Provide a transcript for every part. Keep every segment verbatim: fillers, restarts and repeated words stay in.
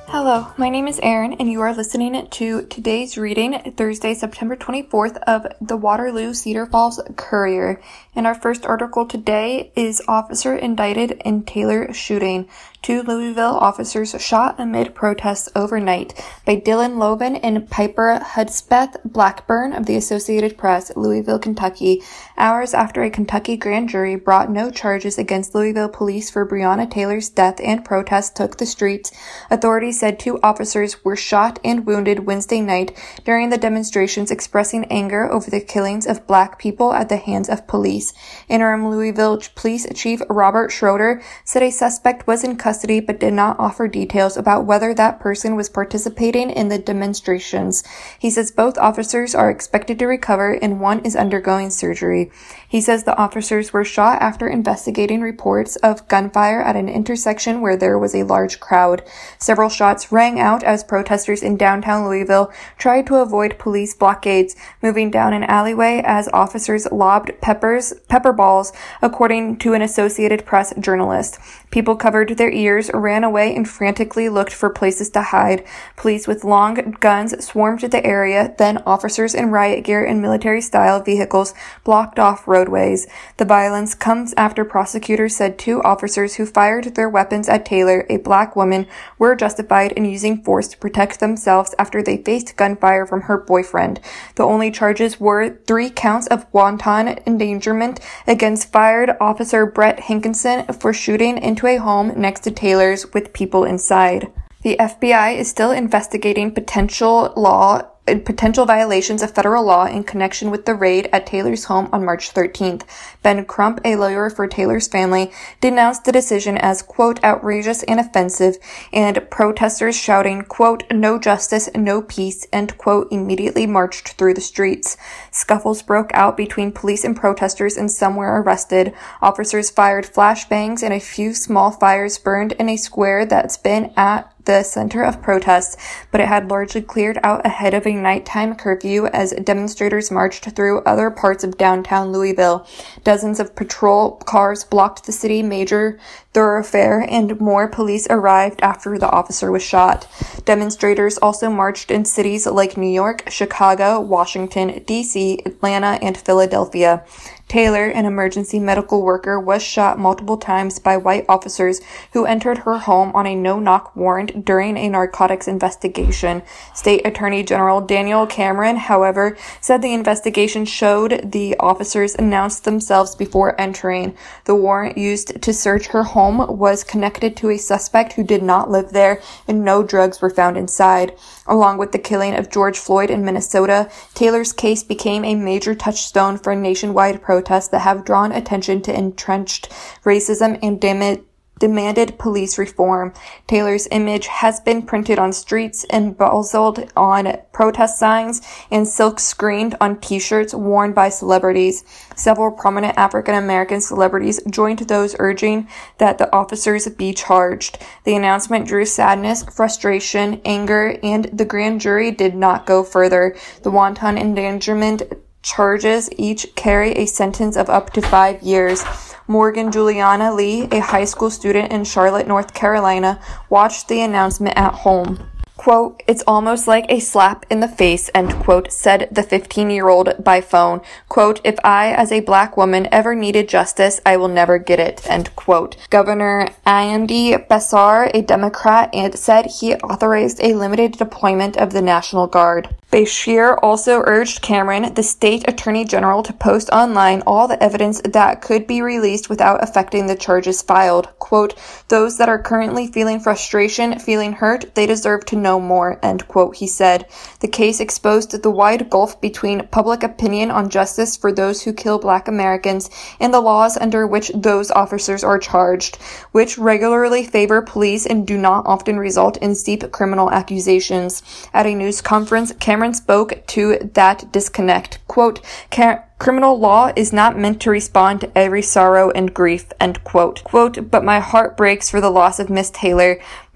Hello, my name is Erin, and you are listening to today's reading, Thursday, September twenty-fourth, of the Waterloo Cedar Falls Courier. And our first article today is Officer Indicted in Taylor Shooting. Two Louisville officers shot amid protests overnight, by Dylan Loven and Piper Hudspeth Blackburn of the Associated Press, Louisville, Kentucky, hours after a Kentucky grand jury brought no charges against Louisville police for Breonna Taylor's death and protests took the streets. Authorities said two officers were shot and wounded Wednesday night during the demonstrations expressing anger over the killings of black people at the hands of police. Interim Louisville Police Chief Robert Schroeder said a suspect was in custody but did not offer details about whether that person was participating in the demonstrations. He says both officers are expected to recover and one is undergoing surgery. He says the officers were shot after investigating reports of gunfire at an intersection where there was a large crowd. Several shots rang out as protesters in downtown Louisville tried to avoid police blockades, moving down an alleyway as officers lobbed peppers, pepper balls, according to an Associated Press journalist. People covered their ears, ran away, and frantically looked for places to hide. Police with long guns swarmed the area, then officers in riot gear and military-style vehicles blocked off roadways. The violence comes after prosecutors said two officers who fired their weapons at Taylor, a black woman, were justified in using force to protect themselves after they faced gunfire from her boyfriend. The only charges were three counts of wanton endangerment against fired officer Brett Hankinson for shooting into a home next to Taylor's with people inside. The F B I is still investigating potential law potential violations of federal law in connection with the raid at Taylor's home on March thirteenth. Ben Crump, a lawyer for Taylor's family, denounced the decision as, quote, outrageous and offensive, and protesters shouting, quote, no justice, no peace, end quote, immediately marched through the streets. Scuffles broke out between police and protesters and some were arrested. Officers fired flashbangs and a few small fires burned in a square that's been at the center of protests, but it had largely cleared out ahead of a nighttime curfew as demonstrators marched through other parts of downtown Louisville. Dozens of patrol cars blocked the city major thoroughfare, and more police arrived after the officer was shot. Demonstrators also marched in cities like New York, Chicago, Washington, D C, Atlanta, and Philadelphia. Taylor, an emergency medical worker, was shot multiple times by white officers who entered her home on a no-knock warrant during a narcotics investigation. State Attorney General Daniel Cameron, however, said the investigation showed the officers announced themselves before entering. The warrant used to search her home was connected to a suspect who did not live there, and no drugs were found inside. Along with the killing of George Floyd in Minnesota, Taylor's case became a major touchstone for nationwide protests that have drawn attention to entrenched racism and dem- demanded police reform. Taylor's image has been printed on streets, embossed on protest signs, and silk-screened on t-shirts worn by celebrities. Several prominent African-American celebrities joined those urging that the officers be charged. The announcement drew sadness, frustration, anger, and the grand jury did not go further. The wanton endangerment charges each carry a sentence of up to five years. Morgan Juliana Lee, a high school student in Charlotte, North Carolina, watched the announcement at home. Quote, it's almost like a slap in the face, end quote, said the fifteen-year-old by phone. Quote, if I, as a black woman, ever needed justice, I will never get it, end quote. Governor Andy Beshear, a Democrat, and said he authorized a limited deployment of the National Guard. Beshear also urged Cameron, the state attorney general, to post online all the evidence that could be released without affecting the charges filed. Quote, those that are currently feeling frustration, feeling hurt, they deserve to know more, end quote, he said. The case exposed the wide gulf between public opinion on justice for those who kill black Americans and the laws under which those officers are charged, which regularly favor police and do not often result in steep criminal accusations. At a news conference, Cameron Cameron spoke to that disconnect. Quote, criminal law is not meant to respond to every sorrow and grief, end quote. Quote, but my heart breaks for the loss of Miss Taylor.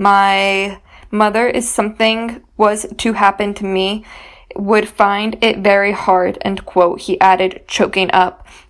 My mother is something was to happen to me. Would find it very hard, end quote, he added, choking up.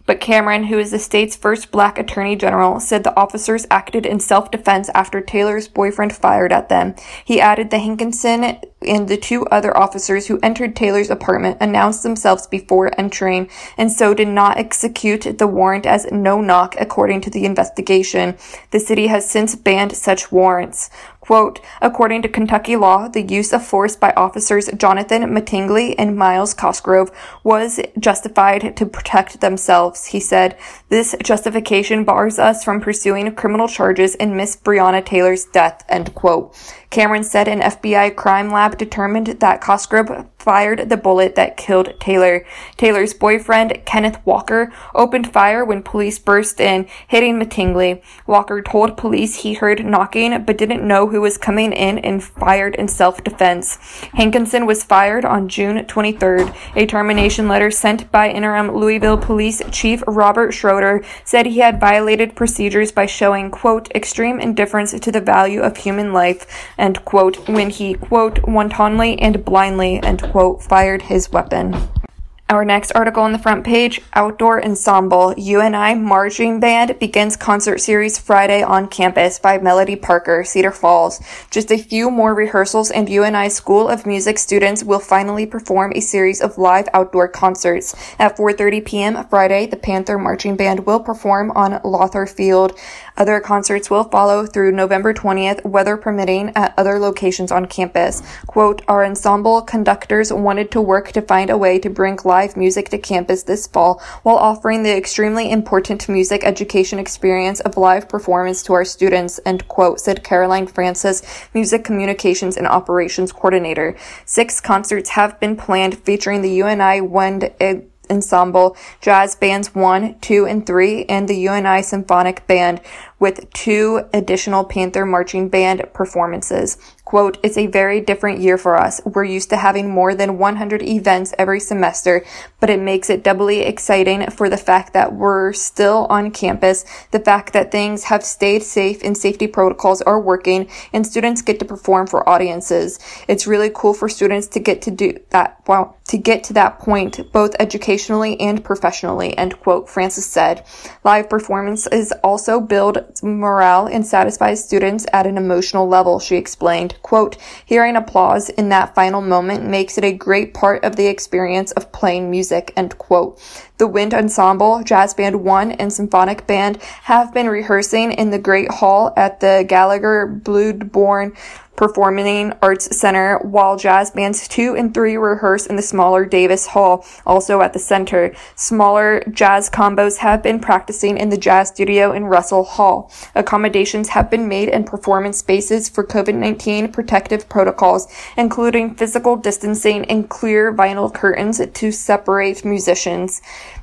But Cameron, who is the state's first black attorney general, said the officers acted in self-defense after Taylor's boyfriend fired at them. He added that Hankinson and the two other officers who entered Taylor's apartment announced themselves before entering, and so did not execute the warrant as no knock, according to the investigation. The city has since banned such warrants. Quote, according to Kentucky law, the use of force by officers Jonathan Mattingly and Miles Cosgrove was justified to protect themselves, he said. This justification bars us from pursuing criminal charges in Miss Breonna Taylor's death, end quote. Cameron said an F B I crime lab determined that Cosgrove fired the bullet that killed Taylor. Taylor's boyfriend, Kenneth Walker, opened fire when police burst in, hitting Mattingly. Walker told police he heard knocking but didn't know who was coming in and fired in self-defense. Hankinson was fired on June twenty-third. A termination letter sent by interim Louisville Police Chief Robert Schroeder said he had violated procedures by showing, quote, extreme indifference to the value of human life, end quote, when he, quote, wantonly and blindly, end quote, fired his weapon. Our next article on the front page, Outdoor Ensemble, U N I Marching Band begins concert series Friday on campus by Melody Parker, Cedar Falls. Just a few more rehearsals and U N I School of Music students will finally perform a series of live outdoor concerts. At four thirty p.m. Friday, the Panther Marching Band will perform on Lawther Field. Other concerts will follow through November twentieth, weather permitting, at other locations on campus. Quote, our ensemble conductors wanted to work to find a way to bring live music to campus this fall while offering the extremely important music education experience of live performance to our students, end quote, said Caroline Francis, Music Communications and Operations Coordinator. Six concerts have been planned featuring the U N I Wind Ensemble, Jazz Bands one, two, and three, and the U N I Symphonic Band, with two additional Panther Marching Band performances. Quote, it's a very different year for us. We're used to having more than one hundred events every semester, but it makes it doubly exciting for the fact that we're still on campus, the fact that things have stayed safe and safety protocols are working, and students get to perform for audiences. It's really cool for students to get to do that, well, to get to that point, both educationally and professionally, end quote, Francis said. Live performances also build morale and satisfy students at an emotional level, she explained. Quote, hearing applause in that final moment makes it a great part of the experience of playing music, end quote. The Wind Ensemble, Jazz Band one, and Symphonic Band have been rehearsing in the Great Hall at the Gallagher Bloodborne Performing Arts Center, while Jazz Bands two and three rehearse in the smaller Davis Hall, also at the center. Smaller jazz combos have been practicing in the Jazz Studio in Russell Hall. Accommodations have been made in performance spaces for COVID nineteen protective protocols, including physical distancing and clear vinyl curtains to separate musicians.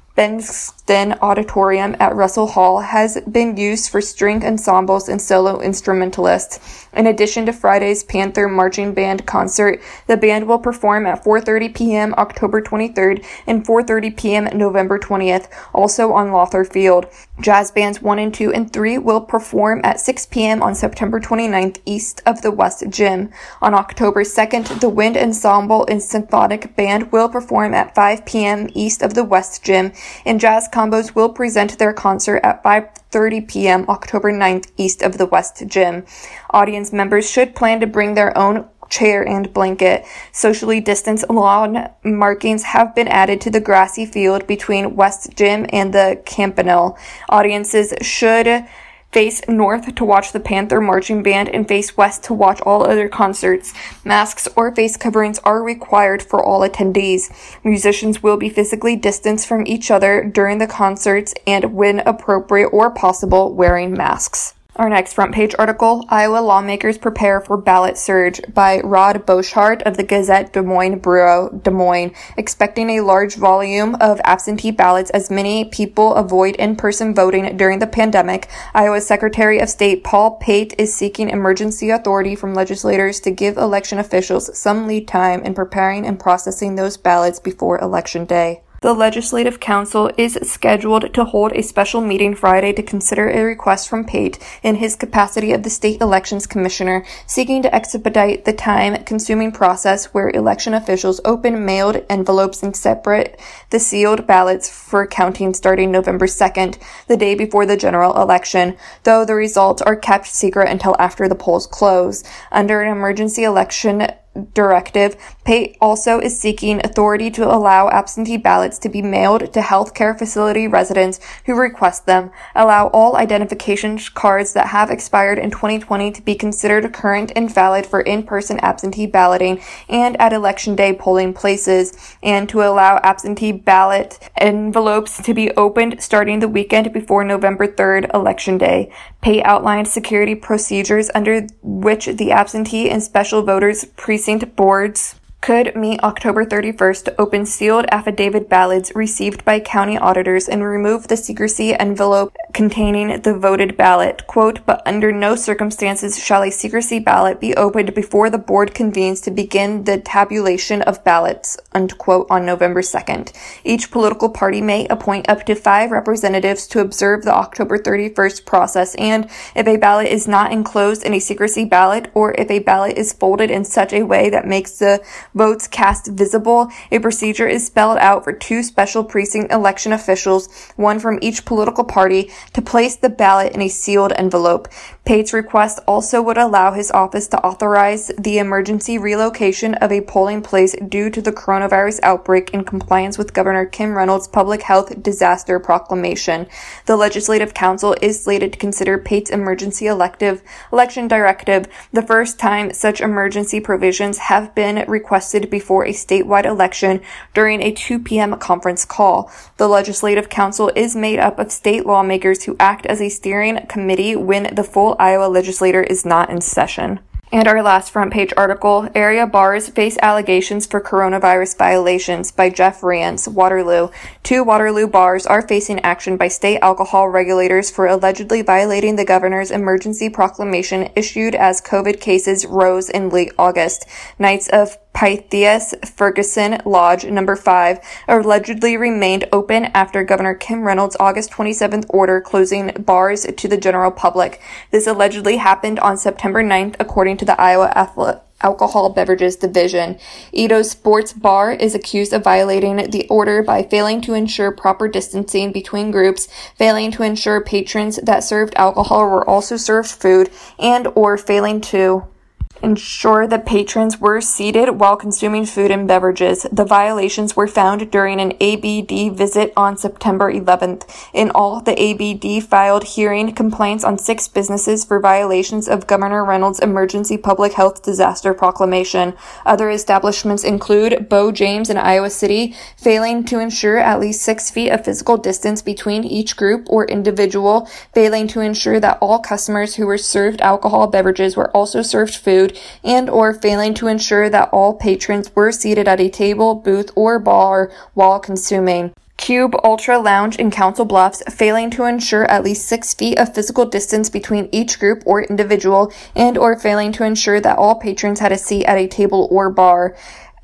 Benston Auditorium at Russell Hall has been used for string ensembles and solo instrumentalists. In addition to Friday's Panther Marching Band concert, the band will perform at four thirty p.m. October twenty-third and four thirty p.m. November twentieth, also on Lawther Field. Jazz Bands one and two and three will perform at six p.m. on September twenty-ninth east of the West Gym. On October second, the Wind Ensemble and Symphonic Band will perform at five p.m. east of the West Gym, and Jazz Combos will present their concert at five thirty p.m. October ninth east of the West Gym. Audience members should plan to bring their own chair and blanket. Socially distanced lawn markings have been added to the grassy field between West Gym and the Campanile. Audiences should face north to watch the Panther Marching Band and face west to watch all other concerts. Masks or face coverings are required for all attendees. Musicians will be physically distanced from each other during the concerts and, when appropriate or possible, wearing masks. Our next front page article, Iowa Lawmakers Prepare for Ballot Surge, by Rod Boschart of the Gazette Des Moines Bureau, Des Moines. Expecting a large volume of absentee ballots as many people avoid in-person voting during the pandemic, Iowa Secretary of State Paul Pate is seeking emergency authority from legislators to give election officials some lead time in preparing and processing those ballots before Election Day. The Legislative Council is scheduled to hold a special meeting Friday to consider a request from Pate in his capacity of the State Elections Commissioner, seeking to expedite the time-consuming process where election officials open mailed envelopes and separate the sealed ballots for counting starting November second, the day before the general election, though the results are kept secret until after the polls close. Under an emergency election directive, Pate also is seeking authority to allow absentee ballots to be mailed to healthcare facility residents who request them, allow all identification cards that have expired in twenty twenty to be considered current and valid for in-person absentee balloting and at election day polling places, and to allow absentee ballot envelopes to be opened starting the weekend before November third, election day. Pate outlined security procedures under which the absentee and special voters precinct boards could meet October thirty-first to open sealed affidavit ballots received by county auditors and remove the secrecy envelope containing the voted ballot. Quote, but under no circumstances shall a secrecy ballot be opened before the board convenes to begin the tabulation of ballots, unquote, on November second. Each political party may appoint up to five representatives to observe the October thirty-first process, and if a ballot is not enclosed in a secrecy ballot, or if a ballot is folded in such a way that makes the votes cast visible, a procedure is spelled out for two special precinct election officials, one from each political party, to place the ballot in a sealed envelope. Pate's request also would allow his office to authorize the emergency relocation of a polling place due to the coronavirus outbreak in compliance with Governor Kim Reynolds' public health disaster proclamation. The Legislative Council is slated to consider Pate's emergency elective election directive, the first time such emergency provisions have been requested before a statewide election during a two p.m. conference call. The Legislative Council is made up of state lawmakers who act as a steering committee when the full Iowa legislature is not in session. And our last front page article, Area Bars Face Allegations for Coronavirus Violations by Jeff Rance, Waterloo. Two Waterloo bars are facing action by state alcohol regulators for allegedly violating the governor's emergency proclamation issued as COVID cases rose in late August. Knights of Pythias Ferguson Lodge number five allegedly remained open after Governor Kim Reynolds' August twenty-seventh order closing bars to the general public. This allegedly happened on September ninth, according to the Iowa Athletic Alcohol Beverages Division. Edo's Sports Bar is accused of violating the order by failing to ensure proper distancing between groups, failing to ensure patrons that served alcohol were also served food, and or failing to ensure that patrons were seated while consuming food and beverages. The violations were found during an A B D visit on September eleventh. In all, the A B D filed hearing complaints on six businesses for violations of Governor Reynolds' emergency public health disaster proclamation. Other establishments include Bo James in Iowa City, failing to ensure at least six feet of physical distance between each group or individual, failing to ensure that all customers who were served alcohol beverages were also served food, and or failing to ensure that all patrons were seated at a table, booth, or bar while consuming. Cube Ultra Lounge in Council Bluffs, failing to ensure at least six feet of physical distance between each group or individual, and or failing to ensure that all patrons had a seat at a table or bar.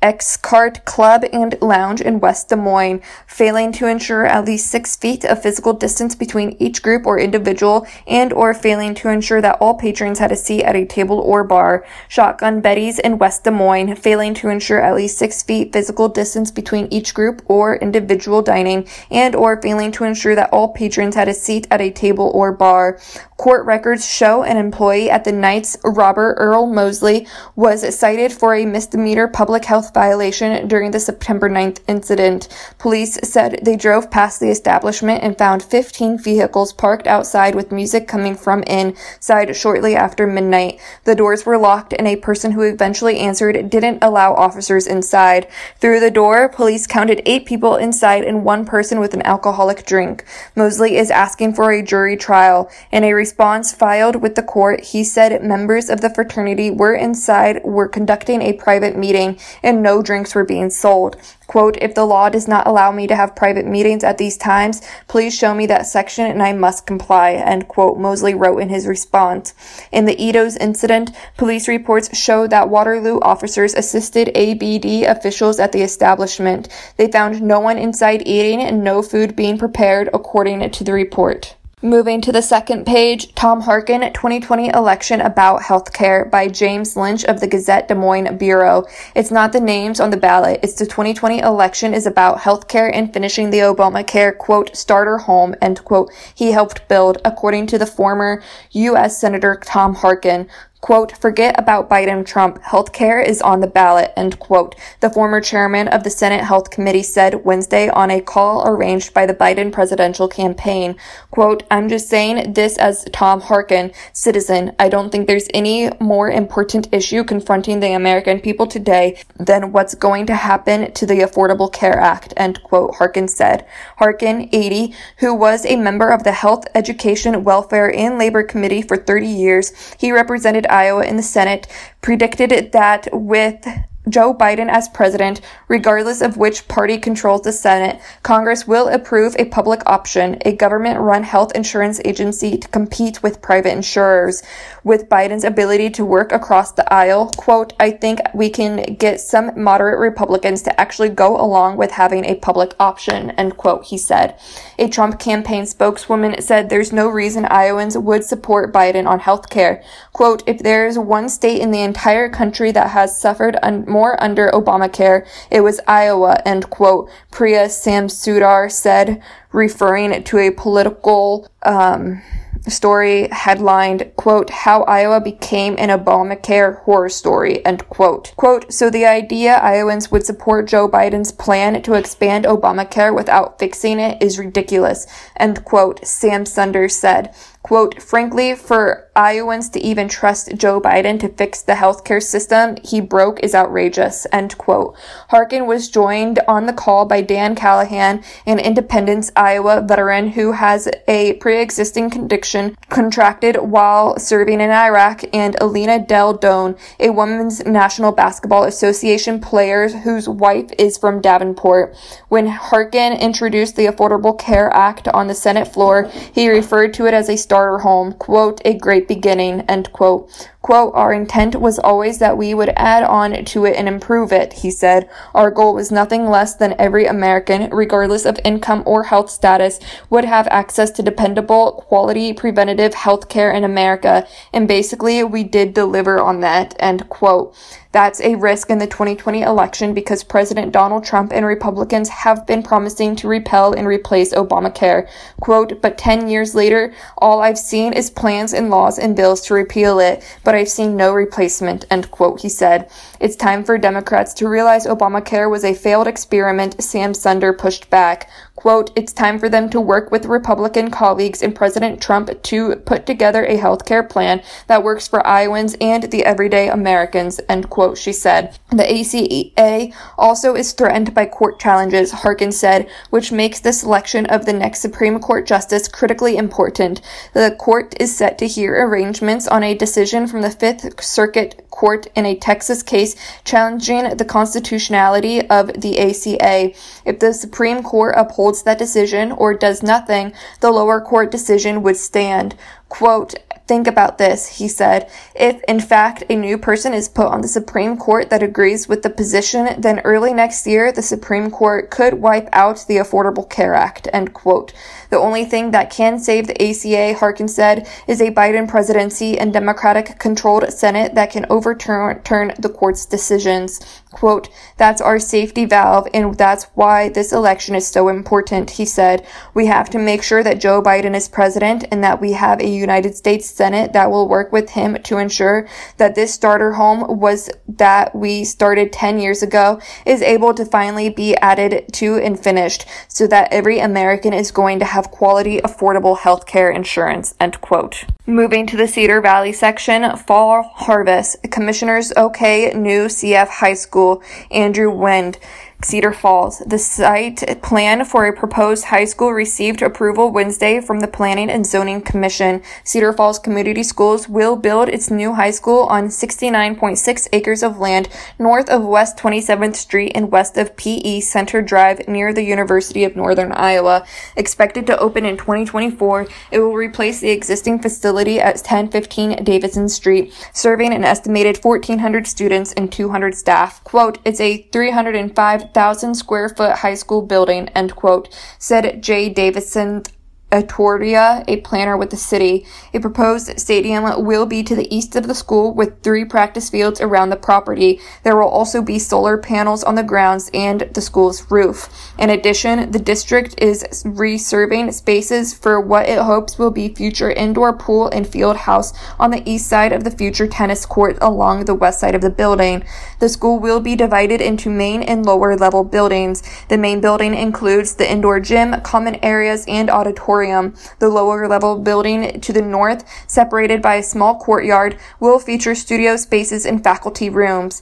X-Cart Club and Lounge in West Des Moines, failing to ensure at least six feet of physical distance between each group or individual, and or failing to ensure that all patrons had a seat at a table or bar. Shotgun Betty's in West Des Moines, failing to ensure at least six feet physical distance between each group or individual dining, and or failing to ensure that all patrons had a seat at a table or bar. Court records show an employee at the Knights, Robert Earl Mosley, was cited for a misdemeanor public health violation during the September ninth incident. Police said they drove past the establishment and found fifteen vehicles parked outside with music coming from inside shortly after midnight. The doors were locked and a person who eventually answered didn't allow officers inside. Through the door, police counted eight people inside and one person with an alcoholic drink. Mosley is asking for a jury trial. In a response filed with the court, he said members of the fraternity were inside, were conducting a private meeting, and and no drinks were being sold. Quote, if the law does not allow me to have private meetings at these times, please show me that section and I must comply, end quote, Mosley wrote in his response. In the Edo's incident, police reports show that Waterloo officers assisted A B D officials at the establishment. They found no one inside eating and no food being prepared, according to the report. Moving to the second page, Tom Harkin, twenty twenty election about healthcare by James Lynch of the Gazette Des Moines Bureau. It's not the names on the ballot. It's the twenty twenty election is about healthcare and finishing the Obamacare, quote, starter home, end quote, he helped build, according to the former U S Senator Tom Harkin. Quote, forget about Biden Trump. Healthcare is on the ballot, end quote. The former chairman of the Senate Health Committee said Wednesday on a call arranged by the Biden presidential campaign. Quote, I'm just saying this as Tom Harkin, citizen. I don't think there's any more important issue confronting the American people today than what's going to happen to the Affordable Care Act, end quote, Harkin said. Harkin, eighty, who was a member of the Health, Education, Welfare, and Labor Committee for thirty years, he represented Iowa in the Senate, predicted that with Joe Biden as president, regardless of which party controls the Senate, Congress will approve a public option, a government-run health insurance agency to compete with private insurers. With Biden's ability to work across the aisle, quote, I think we can get some moderate Republicans to actually go along with having a public option, end quote, he said. A Trump campaign spokeswoman said there's no reason Iowans would support Biden on health care. Quote, if there's one state in the entire country that has suffered un- more under Obamacare, it was Iowa, end quote, Priya Samsudar said, referring to a political um, story headlined, quote, how Iowa became an Obamacare horror story, end quote. Quote, so the idea Iowans would support Joe Biden's plan to expand Obamacare without fixing it is ridiculous, end quote, Samsudar said. Quote, frankly, for Iowans to even trust Joe Biden to fix the healthcare system he broke is outrageous, end quote. Harkin was joined on the call by Dan Callahan, an Independence, Iowa veteran who has a pre-existing condition contracted while serving in Iraq, and Alina Del Don, a Women's National Basketball Association player whose wife is from Davenport. When Harkin introduced the Affordable Care Act on the Senate floor, he referred to it as a starter home, quote, a great beginning, end quote. Quote, our intent was always that we would add on to it and improve it, he said. Our goal was nothing less than every American, regardless of income or health status, would have access to dependable, quality, preventative health care in America, and basically we did deliver on that, end quote. That's a risk in the twenty twenty election because President Donald Trump and Republicans have been promising to repeal and replace Obamacare. Quote, but ten years later, all I've seen is plans and laws and bills to repeal it, but I've seen no replacement, end quote, he said. It's time for Democrats to realize Obamacare was a failed experiment, Samsudar pushed back. Quote, it's time for them to work with Republican colleagues and President Trump to put together a health care plan that works for Iowans and the everyday Americans, end quote, she said. The A C A also is threatened by court challenges, Harkin said, which makes the selection of the next Supreme Court justice critically important. The court is set to hear arrangements on a decision from the Fifth Circuit Court in a Texas case challenging the constitutionality of the A C A. If the Supreme Court upholds that decision or does nothing, the lower court decision would stand. Quote, think about this, he said. If, in fact, a new person is put on the Supreme Court that agrees with the position, then early next year, the Supreme Court could wipe out the Affordable Care Act, end quote. The only thing that can save the A C A, Harkin said, is a Biden presidency and Democratic-controlled Senate that can overturn turn the court's decisions. Quote, that's our safety valve, and that's why this election is so important, he said. We have to make sure that Joe Biden is president and that we have a United States Senate that will work with him to ensure that this starter home was that we started ten years ago is able to finally be added to and finished so that every American is going to have quality, affordable health care insurance, end quote. Moving to the Cedar Valley section, fall harvest. Commissioners okay new C F High School, Andrew Wind. Cedar Falls. The site plan for a proposed high school received approval Wednesday from the Planning and Zoning Commission. Cedar Falls Community Schools will build its new high school on sixty-nine point six acres of land north of West twenty-seventh Street and west of P E Center Drive near the University of Northern Iowa. Expected to open in twenty twenty-four, it will replace the existing facility at ten fifteen Davidson Street, serving an estimated fourteen hundred students and two hundred staff. Quote, "It's a three hundred five thousand square foot high school building," end quote, said Jay Davidson Atordia, a planner with the city. A proposed stadium will be to the east of the school with three practice fields around the property. There will also be solar panels on the grounds and the school's roof. In addition, the district is reserving spaces for what it hopes will be future indoor pool and field house on the east side of the future tennis court along the west side of the building. The school will be divided into main and lower level buildings. The main building includes the indoor gym, common areas, and auditorium. The lower level building to the north, separated by a small courtyard, will feature studio spaces and faculty rooms.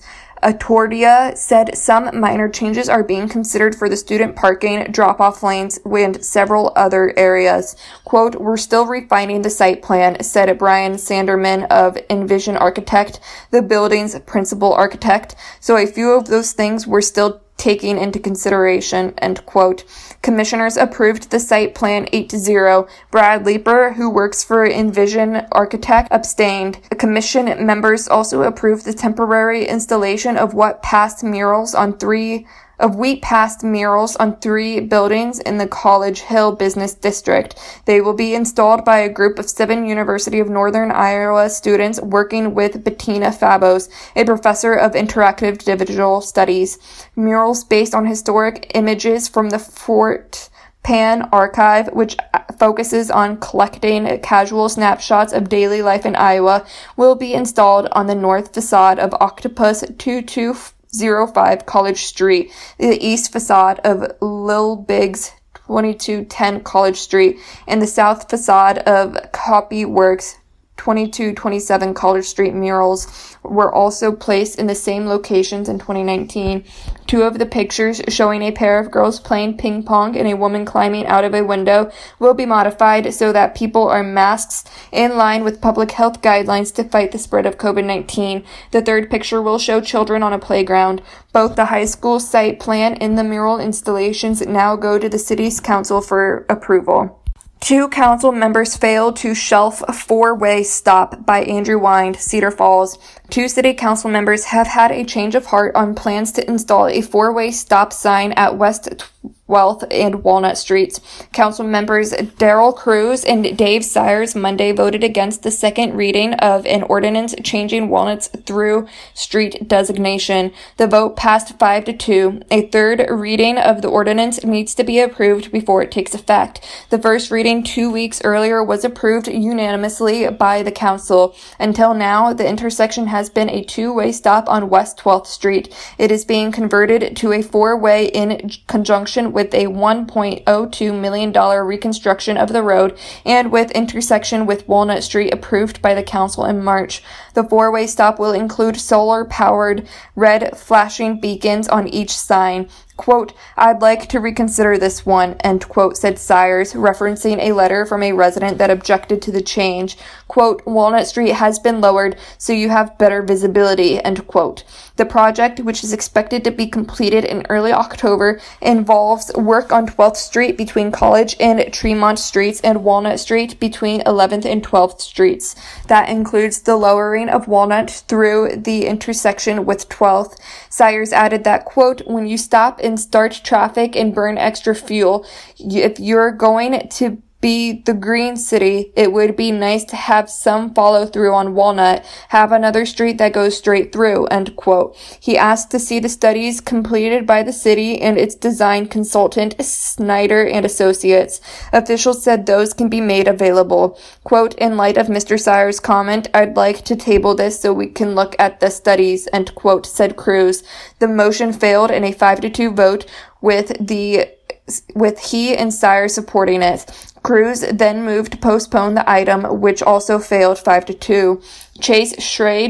Atordia said some minor changes are being considered for the student parking, drop-off lanes, and several other areas. Quote, "We're still refining the site plan," said Brian Sanderman of Envision Architect, the building's principal architect. "So a few of those things we're still taking into consideration," end quote. Commissioners approved the site plan eight to zero. Brad Leeper, who works for Envision Architect, abstained. The commission members also approved the temporary installation of what past murals on three of wheat past murals on three buildings in the College Hill Business District. They will be installed by a group of seven University of Northern Iowa students working with Bettina Fabos, a professor of interactive digital studies. Murals based on historic images from the Fort Pan Archive, which focuses on collecting casual snapshots of daily life in Iowa, will be installed on the north facade of Octopus two two oh five College Street, the east facade of Lil Biggs twenty-two ten College Street, and the south facade of Copyworks twenty-two twenty-seven College Street murals were also placed in the same locations in twenty nineteen. Two of the pictures showing a pair of girls playing ping pong and a woman climbing out of a window will be modified so that people are masked in line with public health guidelines to fight the spread of COVID nineteen. The third picture will show children on a playground. Both the high school site plan and the mural installations now go to the city's council for approval. Two council members failed to shelf four-way stop by Andrew Wind, Cedar Falls. Two city council members have had a change of heart on plans to install a four-way stop sign at West twelfth and Walnut Streets. Council members Daryl Cruz and Dave Sires Monday voted against the second reading of an ordinance changing Walnut's through street designation. The vote passed five to two. A third reading of the ordinance needs to be approved before it takes effect. The first reading two weeks earlier was approved unanimously by the council. Until now, the intersection has been a two-way stop on West twelfth Street. It is being converted to a four-way in conjunction with a one point oh two million dollars reconstruction of the road and with intersection with Walnut Street approved by the council in March. The four-way stop will include solar-powered red flashing beacons on each sign. Quote, "I'd like to reconsider this one," end quote, said Sires, referencing a letter from a resident that objected to the change. Quote, "Walnut Street has been lowered so you have better visibility," end quote. The project, which is expected to be completed in early October, involves work on twelfth Street between College and Tremont Streets and Walnut Street between eleventh and twelfth Streets. That includes the lowering of Walnut through the intersection with twelfth. Sires added that, quote, "When you stop and start traffic and burn extra fuel, if you're going to be the green city, it would be nice to have some follow through on Walnut, have another street that goes straight through," end quote. He asked to see the studies completed by the city and its design consultant, Snyder and Associates. Officials said those can be made available. Quote, "In light of Mister Sires' comment, I'd like to table this so we can look at the studies," end quote, said Cruz. The motion failed in a five to two vote with the with he and Sire supporting it. Cruz then moved to postpone the item, which also failed five to two. Chase Schrage,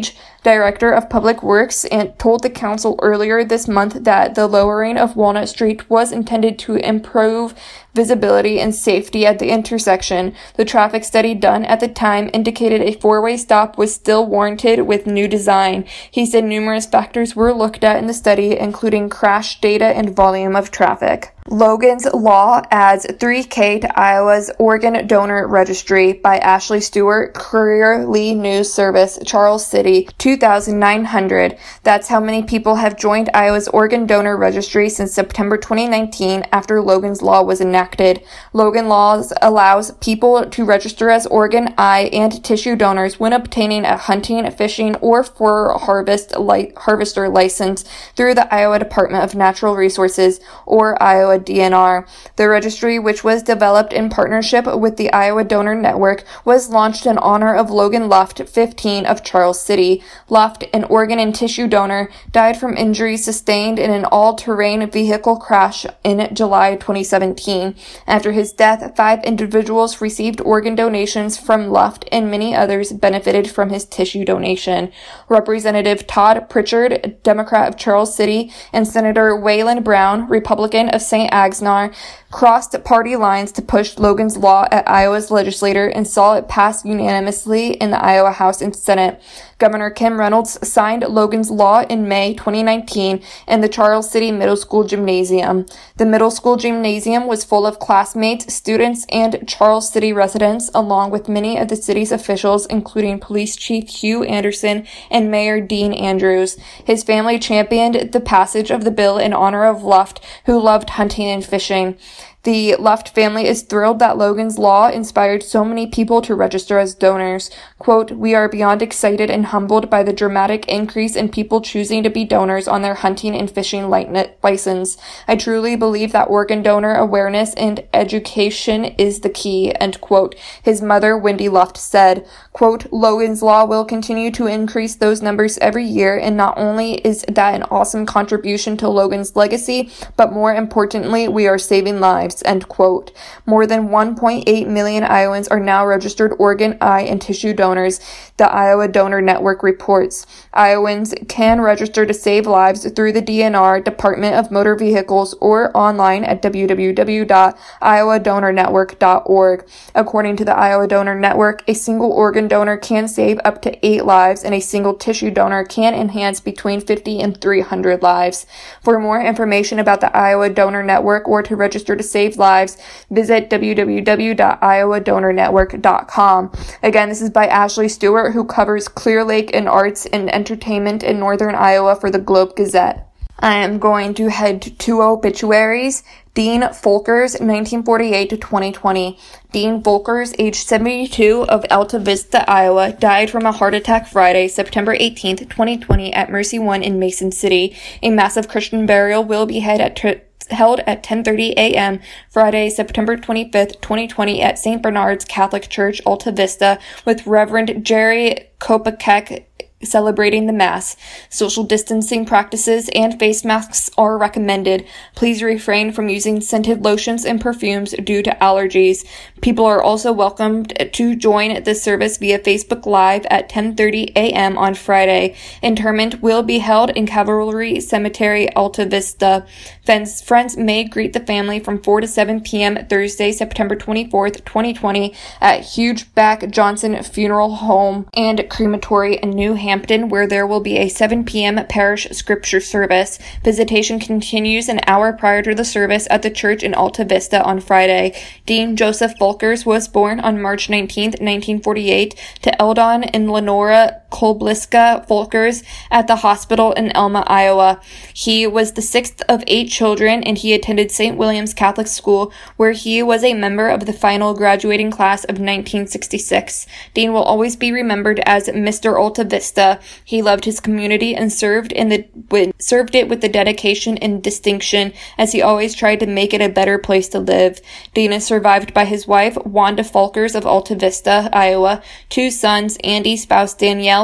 director of Public Works, and told the council earlier this month that the lowering of Walnut Street was intended to improve visibility and safety at the intersection. The traffic study done at the time indicated a four-way stop was still warranted with new design. He said numerous factors were looked at in the study, including crash data and volume of traffic. Logan's Law adds three K to Iowa's Organ Donor Registry by Ashley Stewart, Courier-Lee News Service, Charles City, two thousand nine hundred. That's how many people have joined Iowa's Organ Donor Registry since September twenty nineteen after Logan's Law was enacted. Logan Laws allows people to register as organ, eye, and tissue donors when obtaining a hunting, fishing, or fur harvest li- harvester license through the Iowa Department of Natural Resources or Iowa D N R. The registry, which was developed in partnership with the Iowa Donor Network, was launched in honor of Logan Luft, fifteen, of Charles City. Luft, an organ and tissue donor, died from injuries sustained in an all-terrain vehicle crash in July twenty seventeen. After his death, five individuals received organ donations from Luft, and many others benefited from his tissue donation. Representative Todd Pritchard, Democrat of Charles City, and Senator Waylon Brown, Republican of Saint Axnar, crossed party lines to push Logan's Law at Iowa's legislature and saw it pass unanimously in the Iowa House and Senate. Governor Kim Reynolds signed Logan's Law in May twenty nineteen in the Charles City Middle School Gymnasium. The middle school gymnasium was full of classmates, students, and Charles City residents, along with many of the city's officials, including Police Chief Hugh Anderson and Mayor Dean Andrews. His family championed the passage of the bill in honor of Luft, who loved hunting and fishing. The Luft family is thrilled that Logan's Law inspired so many people to register as donors. Quote, "We are beyond excited and humbled by the dramatic increase in people choosing to be donors on their hunting and fishing license. I truly believe that organ donor awareness and education is the key," end quote. His mother, Wendy Luft, said, quote, "Logan's Law will continue to increase those numbers every year, and not only is that an awesome contribution to Logan's legacy, but more importantly, we are saving lives," end quote. More than one point eight million Iowans are now registered organ, eye, and tissue donors, the Iowa Donor Network reports. Iowans can register to save lives through the D N R, Department of Motor Vehicles, or online at w w w dot iowa donor network dot org. According to the Iowa Donor Network, a single organ donor can save up to eight lives, and a single tissue donor can enhance between fifty and three hundred lives. For more information about the Iowa Donor Network or to register to save lives, visit w w w dot iowa donor network dot com. Again, this is by Ashley Stewart, who covers Clear Lake and arts and entertainment in northern Iowa for the Globe Gazette. I am going to head to obituaries. Dean Folkers, nineteen forty-eight to twenty twenty. Dean Folkers, age seventy-two, of Alta Vista, Iowa, died from a heart attack Friday, September eighteenth, twenty twenty, at Mercy One in Mason City. A massive Christian burial will be held at t- held at ten thirty a.m. Friday, September twenty-fifth, twenty twenty, at Saint Bernard's Catholic Church, Alta Vista, with Reverend Jerry Kopacek celebrating the Mass. Social distancing practices and face masks are recommended. Please refrain from using scented lotions and perfumes due to allergies. People are also welcomed to join the service via Facebook Live at ten thirty a.m. on Friday. Interment will be held in Cavalry Cemetery, Alta Vista. Friends, friends may greet the family from four to seven p.m. Thursday, September twenty-fourth, twenty twenty, at Hugeback Johnson Funeral Home and Crematory in New Hampton, where there will be a seven p.m. parish scripture service. Visitation continues an hour prior to the service at the church in Alta Vista on Friday. Dean Joseph Folkers was born on March nineteenth, nineteen forty-eight, to Eldon and Lenora Kolbliska Folkers at the hospital in Elma, Iowa. He was the sixth of eight children, and he attended Saint William's Catholic School, where he was a member of the final graduating class of nineteen sixty-six. Dean will always be remembered as Mister Alta Vista. He loved his community and served in the with, served it with the dedication and distinction, as he always tried to make it a better place to live. Dean is survived by his wife, Wanda Folkers of Alta Vista, Iowa, two sons, Andy, spouse Danielle,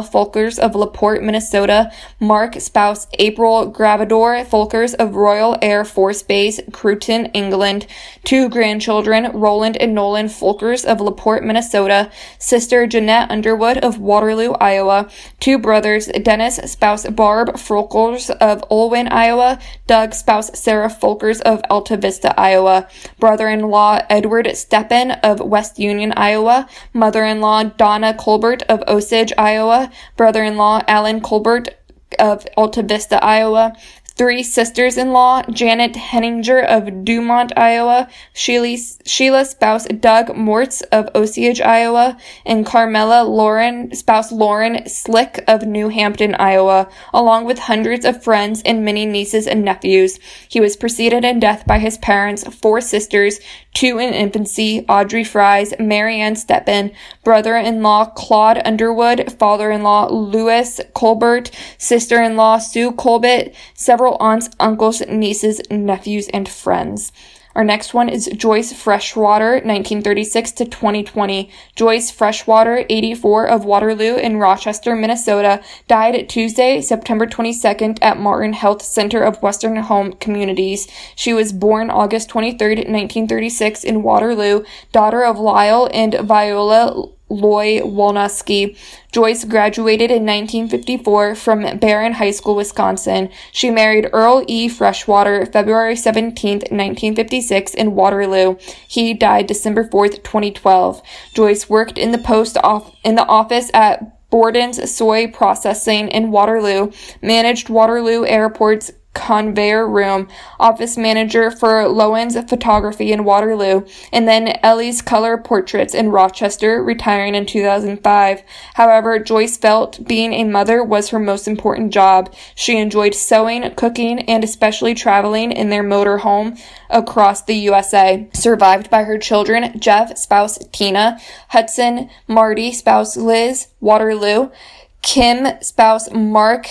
Janelle Folkers of LaPorte, Minnesota, Mark, spouse April Gravador Folkers of Royal Air Force Base, Cruton, England, two grandchildren, Roland and Nolan Folkers of LaPorte, Minnesota, sister Jeanette Underwood of Waterloo, Iowa, two brothers, Dennis, spouse Barb Folkers of Olwyn, Iowa, Doug, spouse Sarah Folkers of Alta Vista, Iowa, brother-in-law Edward Steppen of West Union, Iowa, mother-in-law Donna Colbert of Osage, Iowa, brother-in-law Alan Colbert of Alta Vista, Iowa, three sisters-in-law, Janet Henninger of Dumont, Iowa, Sheila, Sheila spouse Doug Mortz of Osage, Iowa, and Carmela Lauren, spouse Lauren Slick of New Hampton, Iowa, along with hundreds of friends and many nieces and nephews. He was preceded in death by his parents, four sisters, two in infancy, Audrey Fries, Mary Ann Steppen, brother-in-law Claude Underwood, father-in-law Louis Colbert, sister-in-law Sue Colbert, several aunts, uncles, nieces, nephews, and friends. Our next one is Joyce Freshwater, nineteen thirty-six to twenty twenty. Joyce Freshwater, eighty-four, of Waterloo in Rochester, Minnesota, died Tuesday, September twenty-second at Martin Health Center of Western Home Communities. She was born August twenty-third, nineteen thirty-six in Waterloo, daughter of Lyle and Viola Loy Wolnosky. Joyce graduated in nineteen fifty-four from Barron High School, Wisconsin. She married Earl E. Freshwater February seventeenth, nineteen fifty-six in Waterloo. He died December fourth, twenty twelve. Joyce worked in the post off in the office at Borden's Soy Processing in Waterloo, managed Waterloo Airport's conveyor room, office manager for Lowen's Photography in Waterloo, and then Ellie's Color Portraits in Rochester, retiring in two thousand five. However, Joyce felt being a mother was her most important job. She enjoyed sewing, cooking, and especially traveling in their motor home across the U S A. Survived by her children, Jeff, spouse Tina, Hudson, Marty, spouse Liz, Waterloo, Kim, spouse Mark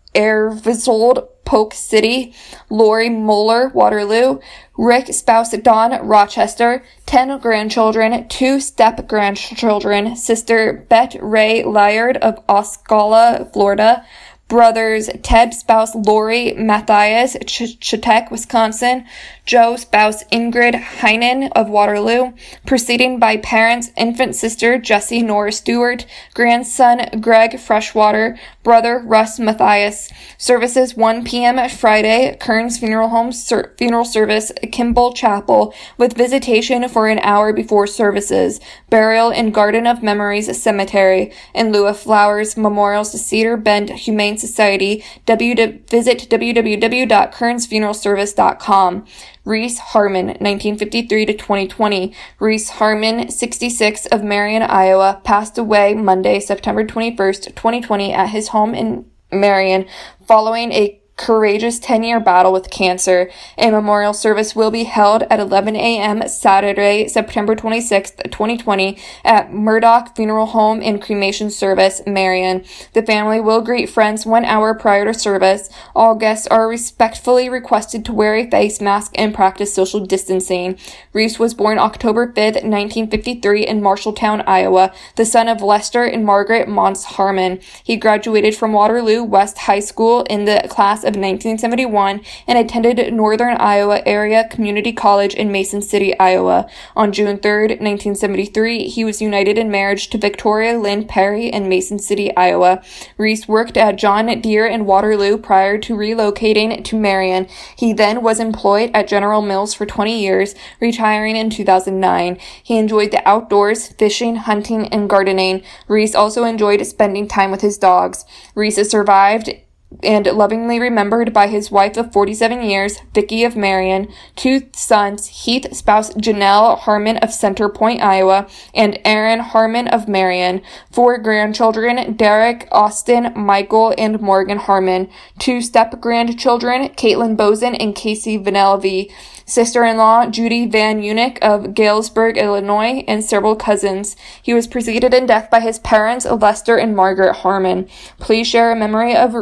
Ervisold, Polk City, Lori Moeller, Waterloo, Rick, spouse Don, Rochester, ten grandchildren, two step-grandchildren, sister Bet Ray Lyard of Osceola, Florida, brothers Ted, spouse Lori Matthias, Ch- Chautauqua, Wisconsin, Joe, spouse Ingrid Heinen of Waterloo, preceding by parents, infant sister Jessie Nora Stewart, grandson Greg Freshwater, brother Russ Matthias. Services one p.m. Friday, Kearns Funeral Home ser- Funeral Service, Kimball Chapel, with visitation for an hour before services. Burial in Garden of Memories Cemetery. In lieu of flowers, memorials to Cedar Bend Humane Society. W- visit w w w dot kearns funeral service dot com. Reese Harmon, nineteen fifty-three to twenty twenty. Reese Harmon, sixty-six, of Marion, Iowa, passed away Monday, September twenty-first, twenty twenty, at his home in Marion, following a courageous ten-year battle with cancer. A memorial service will be held at eleven a.m. Saturday, September twenty-sixth, twenty twenty, at Murdoch Funeral Home and Cremation Service, Marion. The family will greet friends one hour prior to service. All guests are respectfully requested to wear a face mask and practice social distancing. Reese was born October fifth, nineteen fifty-three, in Marshalltown, Iowa, the son of Lester and Margaret Montz Harmon. He graduated from Waterloo West High School in the class of nineteen seventy-one and attended Northern Iowa Area Community College in Mason City, Iowa. On June third, nineteen seventy-three, he was united in marriage to Victoria Lynn Perry in Mason City, Iowa. Reese worked at John Deere in Waterloo prior to relocating to Marion. He then was employed at General Mills for twenty years, retiring in two thousand nine. He enjoyed the outdoors, fishing, hunting, and gardening. Reese also enjoyed spending time with his dogs. Reese is survived and lovingly remembered by his wife of forty-seven years, Vicki of Marion, two sons, Heath, spouse Janelle Harmon of Center Point, Iowa, and Aaron Harmon of Marion, four grandchildren, Derek, Austin, Michael, and Morgan Harmon, two step-grandchildren, Caitlin Bozen and Casey Vanelvi, sister-in-law Judy Van Unick of Galesburg, Illinois, and several cousins. He was preceded in death by his parents, Lester and Margaret Harmon. Please share a memory of Reese at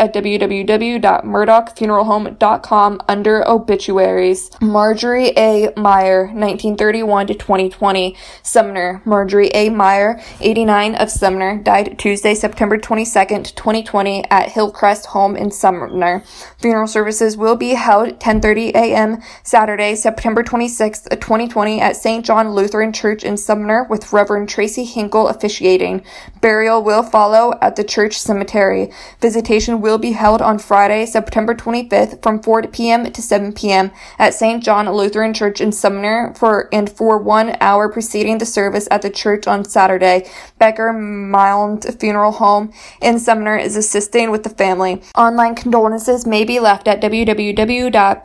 at w w w dot murdoch funeral home dot com under obituaries. Marjorie A. Meyer, nineteen thirty-one to twenty twenty. Sumner. Marjorie A. Meyer, eighty-nine, of Sumner, died Tuesday, September twenty-second, twenty twenty at Hillcrest Home in Sumner. Funeral services will be held ten thirty a.m. Saturday, September twenty-sixth, twenty twenty at Saint John Lutheran Church in Sumner with Reverend Tracy Hinkle officiating. Burial will follow at the church cemetery. Visitation will be held on Friday, September twenty-fifth from four p.m. to seven p.m. at Saint John Lutheran Church in Sumner for and for one hour preceding the service at the church on Saturday. Becker Mound Funeral Home in Sumner is assisting with the family. Online condolences may be left at w w w dot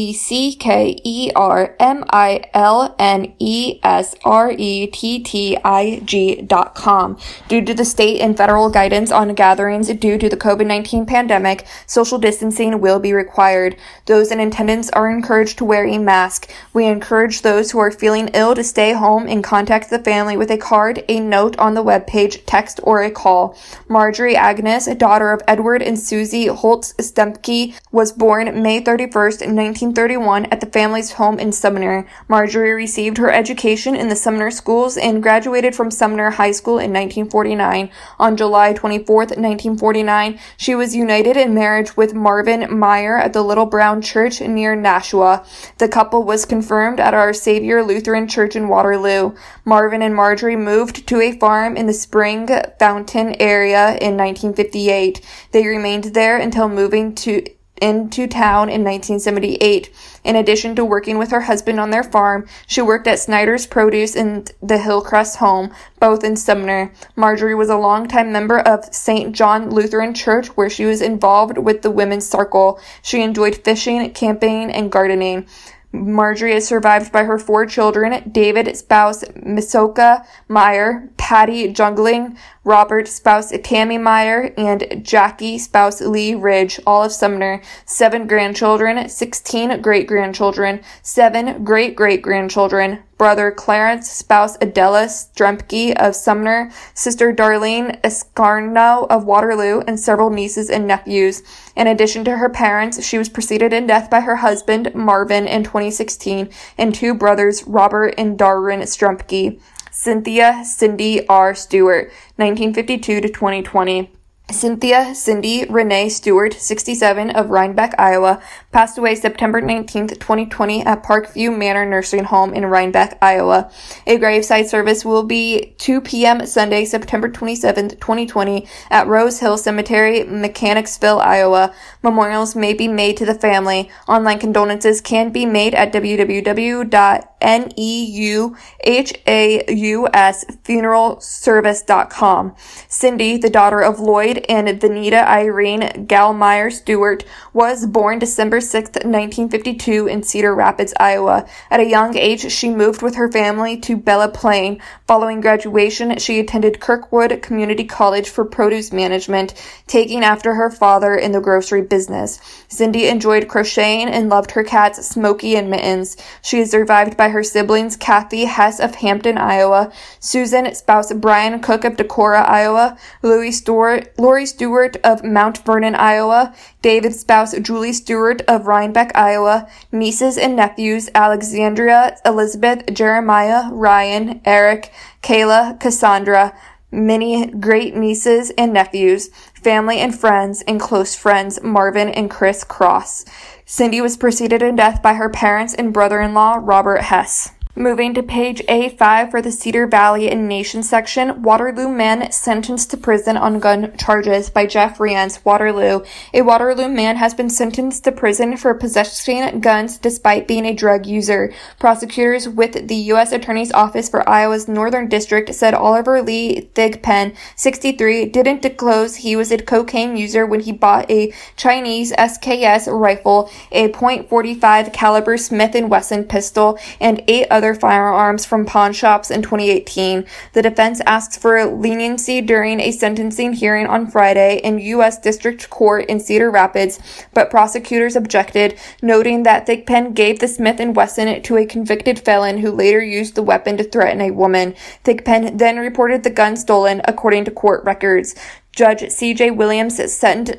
beckermilnesettig dot com. Due to the state and federal guidance on gatherings due to the covid nineteen pandemic, social distancing will be required. Those in attendance are encouraged to wear a mask. We encourage those who are feeling ill to stay home and contact the family with a card, a note on the webpage, text, or a call. Marjorie Agnes, daughter of Edward and Susie Holtz Stempke, was born May thirty-first, nineteen thirty-one at the family's home in Sumner. Marjorie received her education in the Sumner schools and graduated from Sumner High School in nineteen forty-nine. On July twenty-fourth, nineteen forty-nine, she was united in marriage with Marvin Meyer at the Little Brown Church near Nashua. The couple was confirmed at Our Savior Lutheran Church in Waterloo. Marvin and Marjorie moved to a farm in the Spring Fountain area in nineteen fifty-eight. They remained there until moving to into town in nineteen seventy-eight. In addition to working with her husband on their farm, she worked at Snyder's Produce and the Hillcrest Home, both in Sumner. Marjorie was a longtime member of Saint John Lutheran Church, where she was involved with the Women's Circle. She enjoyed fishing, camping, and gardening. Marjorie is survived by her four children: David, spouse Misoka Meyer, Patty Jungling, Robert, spouse Tammy Meyer, and Jackie, spouse Lee Ridge, all of Sumner. Seven grandchildren, sixteen great-grandchildren, seven great-great-grandchildren. Brother Clarence, spouse Adela Strempke of Sumner, sister Darlene Escarno of Waterloo, and several nieces and nephews. In addition to her parents, she was preceded in death by her husband, Marvin, in twenty sixteen, and two brothers, Robert and Darren Strempke. Cynthia Cindy R. Stewart, nineteen fifty-two to twenty twenty. Cynthia Cindy Renee Stewart, sixty-seven, of Rhinebeck, Iowa, passed away September nineteenth, twenty twenty at Parkview Manor Nursing Home in Rhinebeck, Iowa. A graveside service will be two p.m. Sunday, September twenty-seventh, twenty twenty at Rose Hill Cemetery, Mechanicsville, Iowa. Memorials may be made to the family. Online condolences can be made at w w w dot neuhaus funeral service dot com. Cindy, the daughter of Lloyd and Venita Irene Gallmeyer Stewart, was born December sixth, nineteen fifty-two in Cedar Rapids, Iowa. At a young age, she moved with her family to Bella Plain. Following graduation, she attended Kirkwood Community College for produce management, taking after her father in the grocery business. Cindy enjoyed crocheting and loved her cats, Smokey and Mittens. She is survived by her siblings, Kathy Hess of Hampton, Iowa, Susan, spouse Brian Cook of Decorah, Iowa, Louis Stewart, Lori Stewart of Mount Vernon, Iowa, David, spouse Julie Stewart of Rhinebeck, Iowa, nieces and nephews Alexandria, Elizabeth, Jeremiah, Ryan, Eric, Kayla, Cassandra, many great-nieces and nephews, family and friends, and close friends Marvin and Chris Cross. Cindy was preceded in death by her parents and brother-in-law Robert Hess. Moving to page A five for the Cedar Valley and Nation section, Waterloo man sentenced to prison on gun charges by Jeff Riance, Waterloo. A Waterloo man has been sentenced to prison for possessing guns despite being a drug user. Prosecutors with the U S Attorney's Office for Iowa's Northern District said Oliver Lee Thigpen, sixty-three, didn't disclose he was a cocaine user when he bought a Chinese S K S rifle, a point four five caliber Smith and Wesson pistol, and eight other other firearms from pawn shops in twenty eighteen. The defense asked for leniency during a sentencing hearing on Friday in U S District Court in Cedar Rapids, but prosecutors objected, noting that Thigpen gave the Smith and Wesson to a convicted felon who later used the weapon to threaten a woman. Thigpen then reported the gun stolen, according to court records. Judge C J Williams sentenced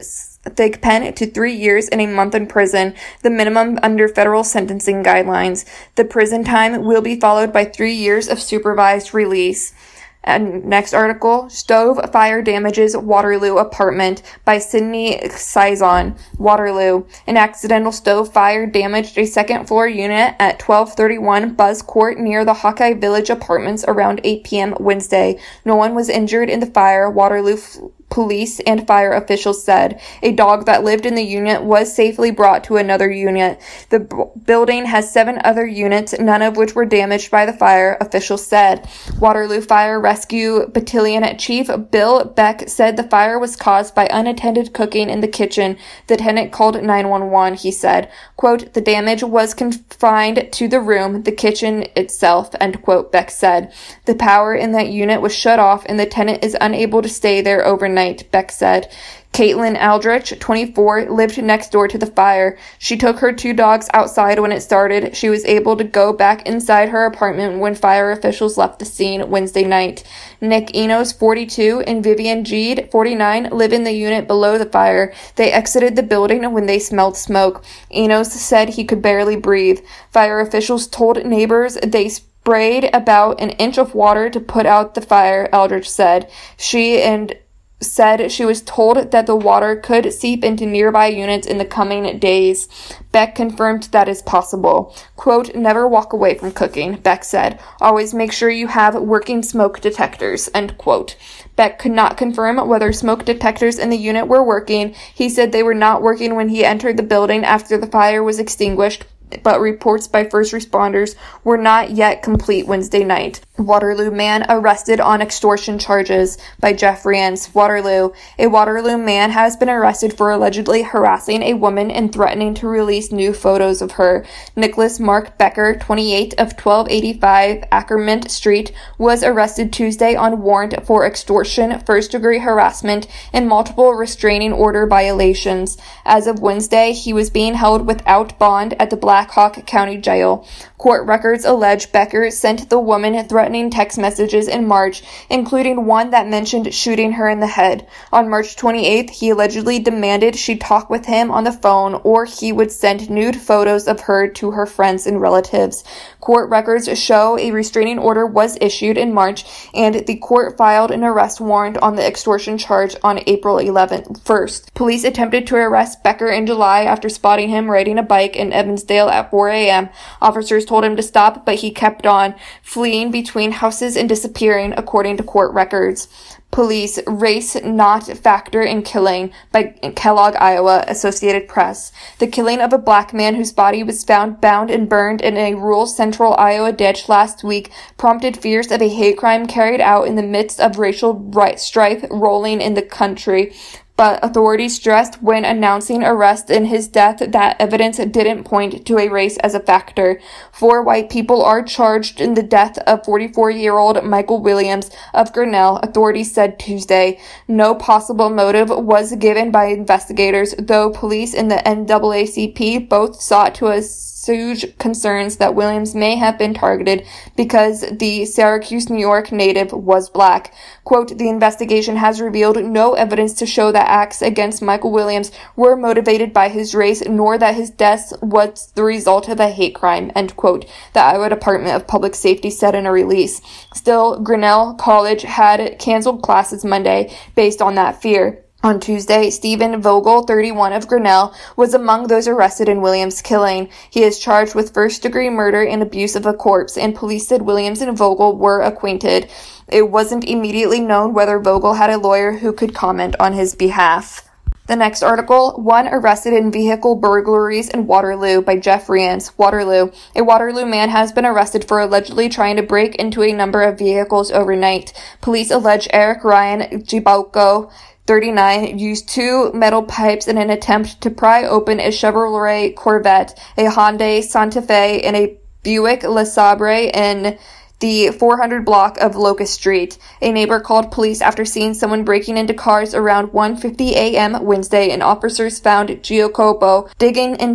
Thigpen to three years and a month in prison, the minimum under federal sentencing guidelines. The prison time will be followed by three years of supervised release. And next article, Stove Fire Damages Waterloo Apartment by Sydney Saison, Waterloo. An accidental stove fire damaged a second floor unit at twelve thirty-one Buzz Court near the Hawkeye Village Apartments around eight p.m. Wednesday. No one was injured in the fire, Waterloo f- police and fire officials said. A dog that lived in the unit was safely brought to another unit. The b- building has seven other units, none of which were damaged by the fire, officials said. Waterloo Fire Rescue Battalion Chief Bill Beck said the fire was caused by unattended cooking in the kitchen. The tenant called nine one one, he said. Quote, the damage was confined to the room, the kitchen itself, end quote, Beck said. The power in that unit was shut off and the tenant is unable to stay there overnight, Beck said. Caitlin Aldrich, twenty-four, lived next door to the fire. She took her two dogs outside when it started. She was able to go back inside her apartment when fire officials left the scene Wednesday night. Nick Enos, forty-two, and Vivian Jeed, forty-nine, live in the unit below the fire. They exited the building when they smelled smoke. Enos said he could barely breathe. Fire officials told neighbors they sprayed about an inch of water to put out the fire, Aldrich said. She and said she was told that the water could seep into nearby units in the coming days. Beck confirmed that is possible. Quote, never walk away from cooking, Beck said. Always make sure you have working smoke detectors, end quote. Beck could not confirm whether smoke detectors in the unit were working. He said they were not working when he entered the building after the fire was extinguished, but reports by first responders were not yet complete Wednesday night. Waterloo man arrested on extortion charges by Jeff Rance, Waterloo. A Waterloo man has been arrested for allegedly harassing a woman and threatening to release new photos of her. Nicholas Mark Becker, twenty-eight, of twelve eighty-five Ackermont Street, was arrested Tuesday on warrant for extortion, first-degree harassment, and multiple restraining order violations. As of Wednesday, he was being held without bond at the Black Hawk County Jail. Court records allege Becker sent the woman threatening text messages in March, including one that mentioned shooting her in the head. On March twenty-eighth, he allegedly demanded she talk with him on the phone or he would send nude photos of her to her friends and relatives. Court records show a restraining order was issued in March, and the court filed an arrest warrant on the extortion charge on April eleventh. First, police attempted to arrest Becker in July after spotting him riding a bike in Evansdale at four a.m. Officers told him to stop, but he kept on, fleeing between houses and disappearing, according to court records. Police, race not factor in killing by Kellogg, Iowa, Associated Press. The killing of a black man whose body was found bound and burned in a rural central Iowa ditch last week prompted fears of a hate crime carried out in the midst of racial strife rolling in the country. But authorities stressed when announcing arrest in his death that evidence didn't point to a race as a factor. Four white people are charged in the death of forty-four-year-old Michael Williams of Grinnell, authorities said Tuesday. No possible motive was given by investigators, though police and the N double A C P both sought to assuage concerns that Williams may have been targeted because the Syracuse, New York native was black. Quote, the investigation has revealed no evidence to show that acts against Michael Williams were motivated by his race, nor that his death was the result of a hate crime, end quote, the Iowa Department of Public Safety said in a release. Still, Grinnell College had canceled classes Monday based on that fear. On Tuesday, Stephen Vogel, thirty-one, of Grinnell, was among those arrested in Williams' killing. He is charged with first-degree murder and abuse of a corpse, and police said Williams and Vogel were acquainted. It wasn't immediately known whether Vogel had a lawyer who could comment on his behalf. The next article, one arrested in vehicle burglaries in Waterloo by Jeff Rance, Waterloo. A Waterloo man has been arrested for allegedly trying to break into a number of vehicles overnight. Police allege Eric Ryan Gibalco, thirty-nine, used two metal pipes in an attempt to pry open a Chevrolet Corvette, a Hyundai Santa Fe, and a Buick LeSabre in the four hundred block of Locust Street. A neighbor called police after seeing someone breaking into cars around one fifty a.m. Wednesday, and officers found Giacopo digging in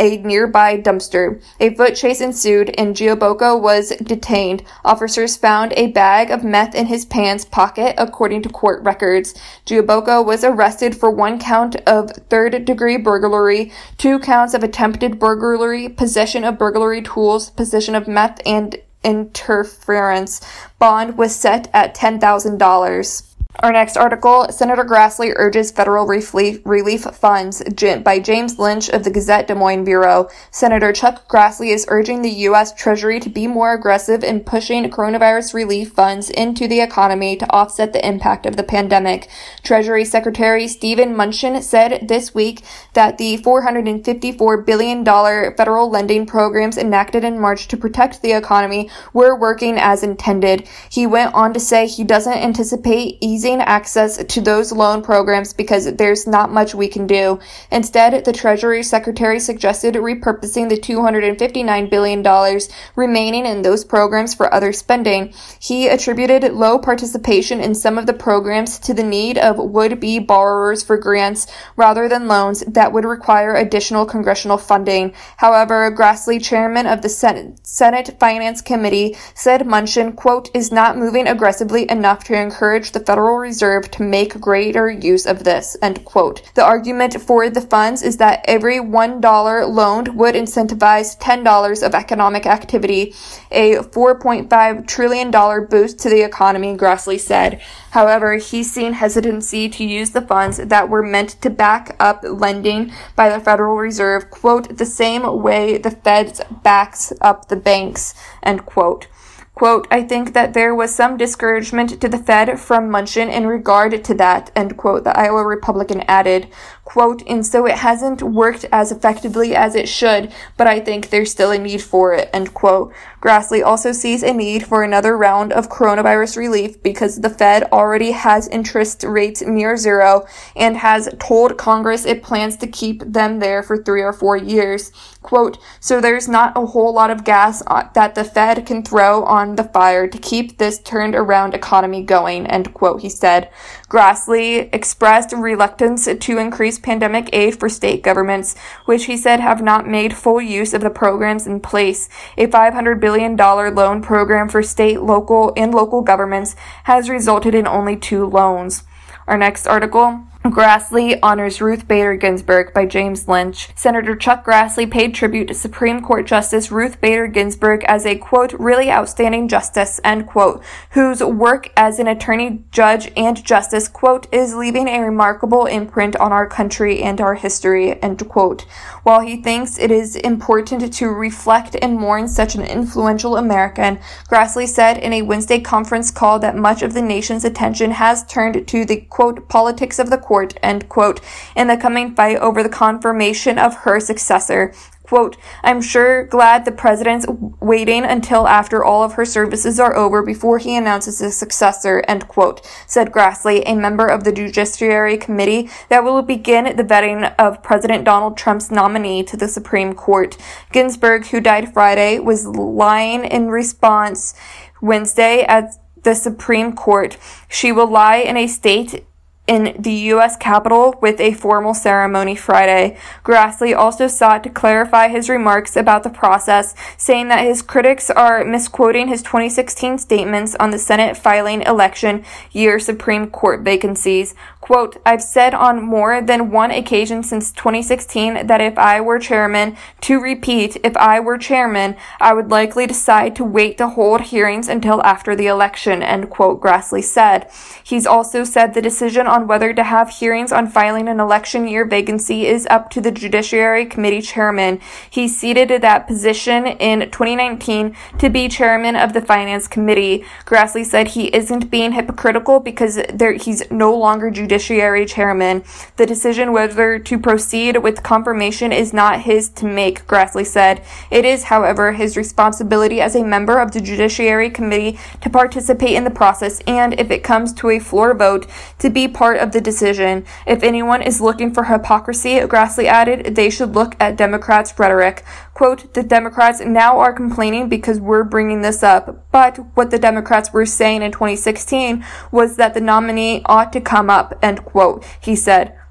a nearby dumpster. A foot chase ensued and Giobocco was detained. Officers found a bag of meth in his pants pocket, according to court records. Giobocco was arrested for one count of third-degree burglary, two counts of attempted burglary, possession of burglary tools, possession of meth, and interference. Bond was set at ten thousand dollars. Our next article, Senator Grassley urges federal relief funds, by James Lynch of the Gazette Des Moines Bureau. Senator Chuck Grassley is urging the U S Treasury to be more aggressive in pushing coronavirus relief funds into the economy to offset the impact of the pandemic. Treasury Secretary Steven Mnuchin said this week that the four hundred fifty-four billion dollars federal lending programs enacted in March to protect the economy were working as intended. He went on to say he doesn't anticipate easing access to those loan programs because there's not much we can do. Instead, the Treasury Secretary suggested repurposing the two hundred fifty-nine billion dollars remaining in those programs for other spending. He attributed low participation in some of the programs to the need of would-be borrowers for grants rather than loans that would require additional congressional funding. However, Grassley, chairman of the Senate, Senate Finance Committee, said Mnuchin, quote, is not moving aggressively enough to encourage the Federal Reserve to make greater use of this, end quote. The argument for the funds is that every one dollar loaned would incentivize ten dollars of economic activity, a four point five trillion dollars boost to the economy, Grassley said. However, he's seen hesitancy to use the funds that were meant to back up lending by the Federal Reserve, quote, the same way the Fed backs up the banks, end quote. Quote, I think that there was some discouragement to the Fed from Mnuchin in regard to that, end quote, the Iowa Republican added. Quote, and so it hasn't worked as effectively as it should, but I think there's still a need for it, end quote. Grassley also sees a need for another round of coronavirus relief because the Fed already has interest rates near zero and has told Congress it plans to keep them there for three or four years. Quote, so there's not a whole lot of gas that the Fed can throw on the fire to keep this turned around economy going, end quote, he said. Grassley expressed reluctance to increase pandemic aid for state governments, which he said have not made full use of the programs in place. A five hundred billion dollars loan program for state, local, and local governments has resulted in only two loans. Our next article, Grassley honors Ruth Bader Ginsburg, by James Lynch. Senator Chuck Grassley paid tribute to Supreme Court Justice Ruth Bader Ginsburg as a, quote, really outstanding justice, end quote, whose work as an attorney, judge, and justice, quote, is leaving a remarkable imprint on our country and our history, end quote. While he thinks it is important to reflect and mourn such an influential American, Grassley said in a Wednesday conference call that much of the nation's attention has turned to the, quote, politics of the court, end quote, in the coming fight over the confirmation of her successor. Quote, I'm sure glad the president's waiting until after all of her services are over before he announces his successor, end quote, said Grassley, a member of the Judiciary Committee that will begin the vetting of President Donald Trump's nominee to the Supreme Court. Ginsburg, who died Friday, was lying in response Wednesday at the Supreme Court. She will lie in a state in the U S Capitol with a formal ceremony Friday. Grassley also sought to clarify his remarks about the process, saying that his critics are misquoting his twenty sixteen statements on the Senate filing election year Supreme Court vacancies. Quote, I've said on more than one occasion since twenty sixteen that if I were chairman, to repeat, if I were chairman, I would likely decide to wait to hold hearings until after the election, end quote, Grassley said. He's also said the decision on whether to have hearings on filing an election year vacancy is up to the Judiciary Committee chairman. He ceded that position in twenty nineteen to be chairman of the Finance Committee. Grassley said he isn't being hypocritical because there, he's no longer Judiciary chairman. The decision whether to proceed with confirmation is not his to make, Grassley said. It is, however, his responsibility as a member of the Judiciary Committee to participate in the process and, if it comes to a floor vote, to be part of the decision. If anyone is looking for hypocrisy, Grassley added, they should look at Democrats' rhetoric. Quote, the Democrats now are complaining because we're bringing this up, but what the Democrats were saying in twenty sixteen was that the nominee ought to come up, end quote, he said.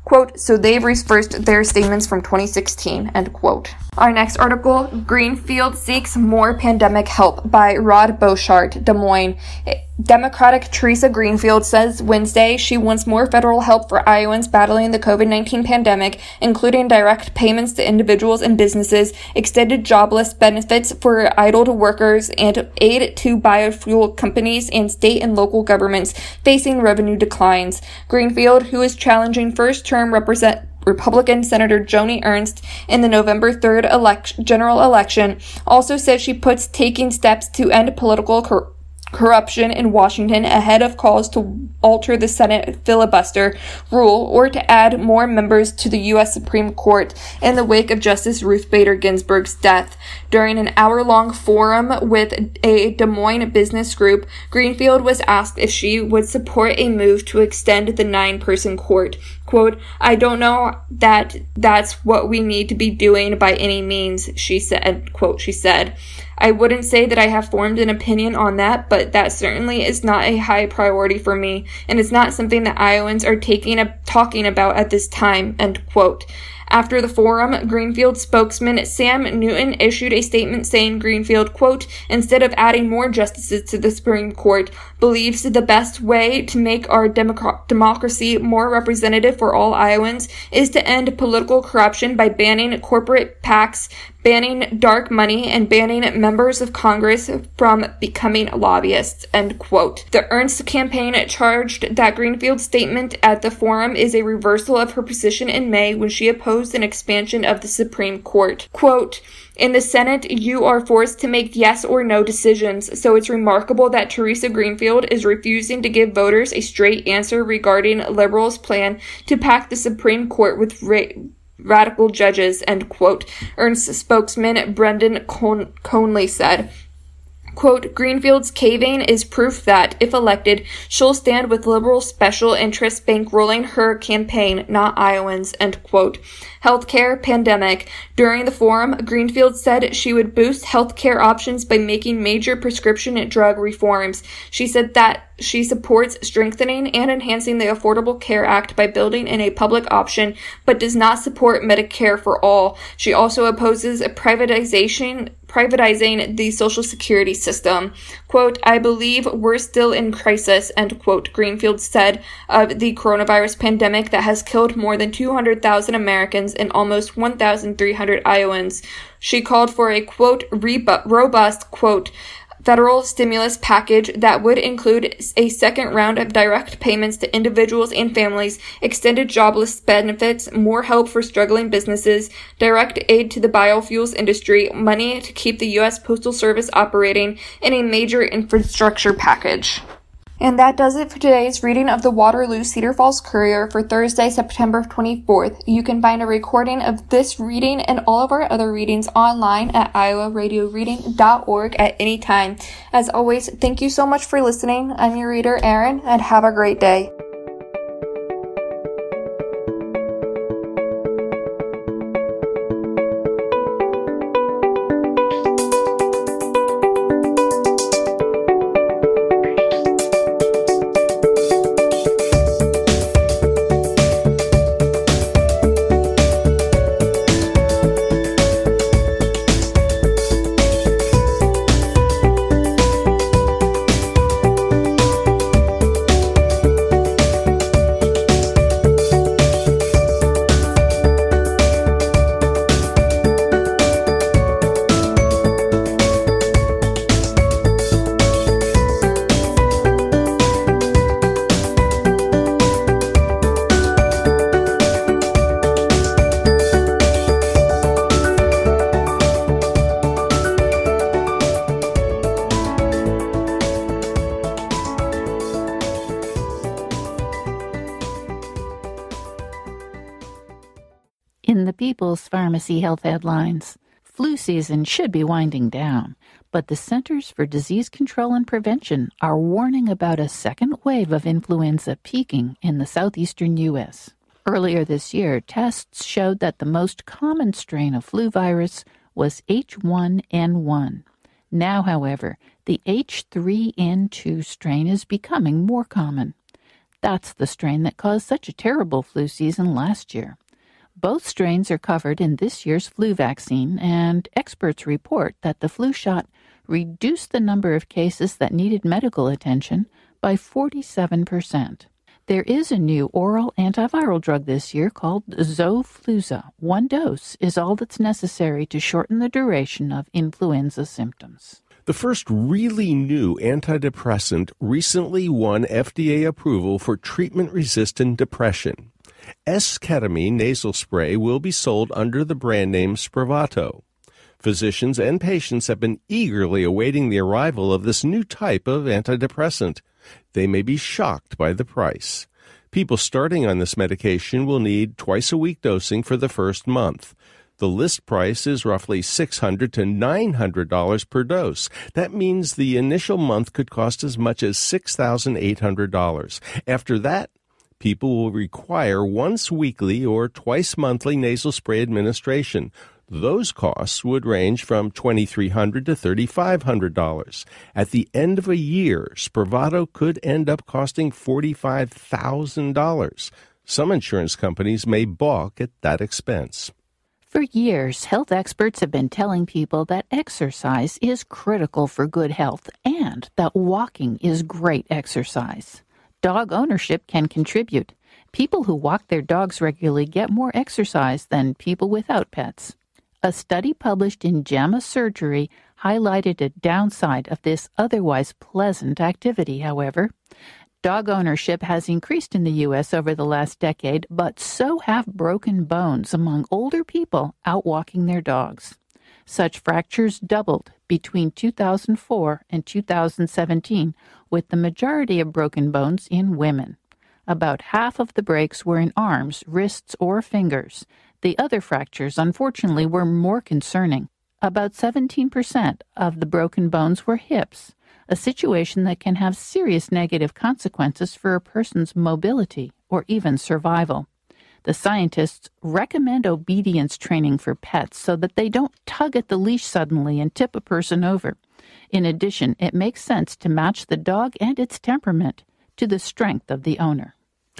Quote, so they've reversed their statements from twenty sixteen, end quote. Our next article, Greenfield seeks more pandemic help by Rod Boschart, Des Moines. Democratic Teresa Greenfield says Wednesday she wants more federal help for Iowans battling the covid nineteen pandemic, including direct payments to individuals and businesses, extended jobless benefits for idled workers, and aid to biofuel companies and state and local governments facing revenue declines. Greenfield, who is challenging first-term represent Republican Senator Joni Ernst in the November third elect- general election, also said she puts taking steps to end political cor- corruption in Washington ahead of calls to alter the Senate filibuster rule or to add more members to the U S Supreme Court in the wake of Justice Ruth Bader Ginsburg's death. During an hour-long forum with a Des Moines business group, Greenfield was asked if she would support a move to extend the nine-person court. Quote, I don't know that that's what we need to be doing by any means, she said, quote, she said. I wouldn't say that I have formed an opinion on that, but that certainly is not a high priority for me, and it's not something that Iowans are taking a, talking about at this time, end quote. After the forum, Greenfield spokesman Sam Newton issued a statement saying Greenfield, quote, instead of adding more justices to the Supreme Court, believes the best way to make our democ- democracy more representative for all Iowans is to end political corruption by banning corporate PACs, banning dark money, and banning members of Congress from becoming lobbyists, end quote. The Ernst campaign charged that Greenfield's statement at the forum is a reversal of her position in May when she opposed an expansion of the Supreme Court. Quote, in the Senate, you are forced to make yes or no decisions, so it's remarkable that Teresa Greenfield is refusing to give voters a straight answer regarding liberals' plan to pack the Supreme Court with ra- radical judges, end quote. Ernst spokesman Brendan Con- Conley said. Quote, Greenfield's caving is proof that, if elected, she'll stand with liberal special interests bankrolling her campaign, not Iowans, end quote. Healthcare pandemic. During the forum, Greenfield said she would boost healthcare options by making major prescription drug reforms. She said that she supports strengthening and enhancing the Affordable Care Act by building in a public option, but does not support Medicare for all. She also opposes a privatization privatizing the Social Security system. Quote, I believe we're still in crisis, end quote, Greenfield said of the coronavirus pandemic that has killed more than two hundred thousand Americans and almost one thousand three hundred Iowans. She called for a, quote, rebu- robust, quote, federal stimulus package that would include a second round of direct payments to individuals and families, extended jobless benefits, more help for struggling businesses, direct aid to the biofuels industry, money to keep the U S Postal Service operating, and a major infrastructure package. And that does it for today's reading of the Waterloo Cedar Falls Courier for Thursday, September twenty-fourth. You can find a recording of this reading and all of our other readings online at iowa radio reading dot org at any time. As always, thank you so much for listening. I'm your reader, Erin, and have a great day. In the People's Pharmacy Health headlines, flu season should be winding down, but the Centers for Disease Control and Prevention are warning about a second wave of influenza peaking in the southeastern U S. Earlier this year, tests showed that the most common strain of flu virus was H one N one. Now, however, the H three N two strain is becoming more common. That's the strain that caused such a terrible flu season last year. Both strains are covered in this year's flu vaccine, and experts report that the flu shot reduced the number of cases that needed medical attention by forty-seven percent. There is a new oral antiviral drug this year called Xofluza. One dose is all that's necessary to shorten the duration of influenza symptoms. The first really new antidepressant recently won F D A approval for treatment-resistant depression. S-ketamine nasal spray will be sold under the brand name Spravato. Physicians and patients have been eagerly awaiting the arrival of this new type of antidepressant. They may be shocked by the price. People starting on this medication will need twice-a-week dosing for the first month. The list price is roughly six hundred dollars to nine hundred dollars per dose. That means the initial month could cost as much as six thousand eight hundred dollars. After that, people will require once-weekly or twice-monthly nasal spray administration. Those costs would range from twenty-three hundred dollars to thirty-five hundred dollars. At the end of a year, Spravato could end up costing forty-five thousand dollars. Some insurance companies may balk at that expense. For years, health experts have been telling people that exercise is critical for good health and that walking is great exercise. Dog ownership can contribute. People who walk their dogs regularly get more exercise than people without pets. A study published in JAMA Surgery highlighted a downside of this otherwise pleasant activity, however. Dog ownership has increased in the U S over the last decade, but so have broken bones among older people out walking their dogs. Such fractures doubled between two thousand four and two thousand seventeen, with the majority of broken bones in women. About half of the breaks were in arms, wrists, or fingers. The other fractures, unfortunately, were more concerning. About seventeen percent of the broken bones were hips, a situation that can have serious negative consequences for a person's mobility or even survival. The scientists recommend obedience training for pets so that they don't tug at the leash suddenly and tip a person over. In addition, it makes sense to match the dog and its temperament to the strength of the owner.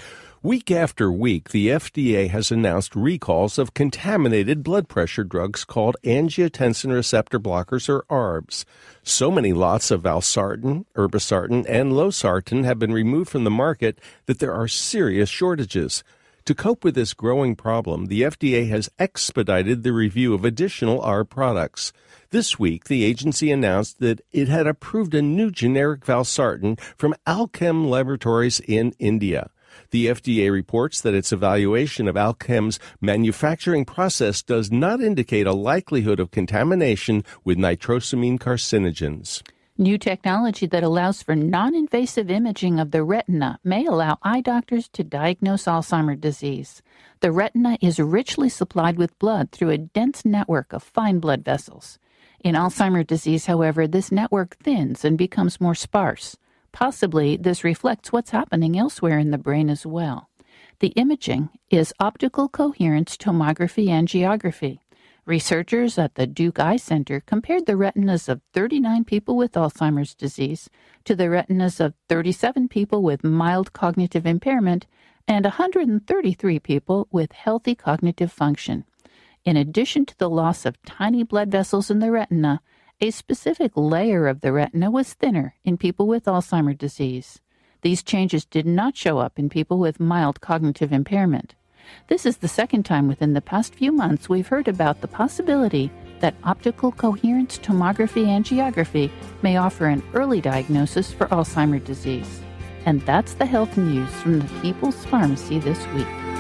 Week after week, the F D A has announced recalls of contaminated blood pressure drugs called angiotensin receptor blockers, or A R Bs. So many lots of valsartan, irbesartan, and losartan have been removed from the market that there are serious shortages. To cope with this growing problem, the F D A has expedited the review of additional A R B products. This week, the agency announced that it had approved a new generic valsartan from Alkem Laboratories in India. The F D A reports that its evaluation of Alkem's manufacturing process does not indicate a likelihood of contamination with nitrosamine carcinogens. New technology that allows for non-invasive imaging of the retina may allow eye doctors to diagnose Alzheimer's disease. The retina is richly supplied with blood through a dense network of fine blood vessels. In Alzheimer's disease, however, this network thins and becomes more sparse. Possibly, this reflects what's happening elsewhere in the brain as well. The imaging is optical coherence tomography angiography. Researchers at the Duke Eye Center compared the retinas of thirty-nine people with Alzheimer's disease to the retinas of thirty-seven people with mild cognitive impairment and one hundred thirty-three people with healthy cognitive function. In addition to the loss of tiny blood vessels in the retina, a specific layer of the retina was thinner in people with Alzheimer's disease. These changes did not show up in people with mild cognitive impairment. This is the second time within the past few months we've heard about the possibility that optical coherence tomography angiography may offer an early diagnosis for Alzheimer's disease. And that's the health news from the People's Pharmacy this week.